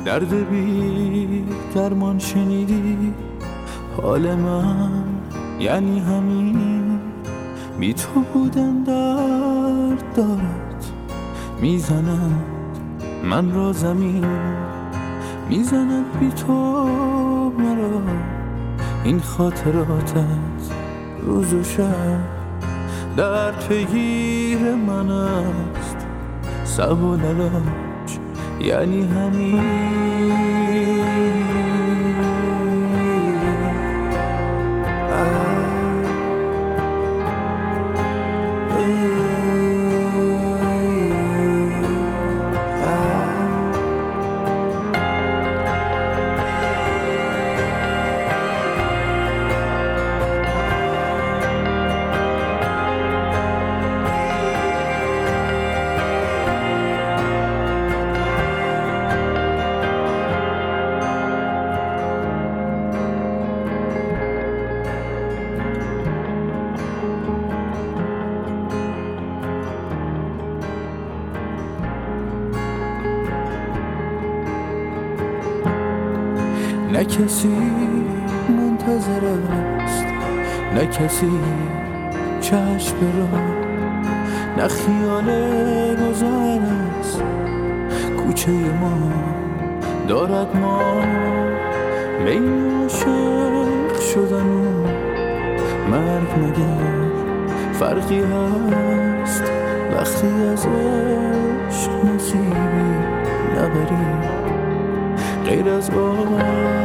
درد بی درمان شنیدی حال من یعنی همین، بی تو بودن درد دارد میزند من را زمین، میزند بی تو مرا این خاطراتت روز و شب، در پیگیر من است صعب و للاج یعنی همین. نه کسی منتظر است، نه کسی چشم را، نه خیال گذر است کوچه ما دارد ما بین عاشق شدن و مرگ مگر فرقی هست وقتی از عشق نصیبی نبری غیر از